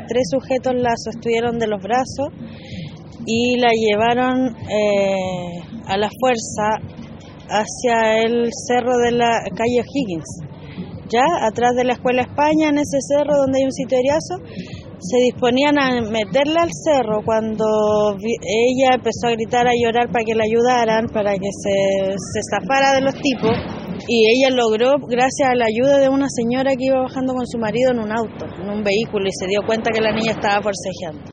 3 sujetos la sostuvieron de los brazos y la llevaron a la fuerza hacia el cerro de la calle O'Higgins, ya atrás de la Escuela España, en ese cerro donde hay un sitio eriazo. Se disponían a meterla al cerro cuando ella empezó a gritar, a llorar para que la ayudaran, para que se zafara de los tipos, y ella logró, gracias a la ayuda de una señora que iba bajando con su marido en un auto, en un vehículo, y se dio cuenta que la niña estaba forcejeando.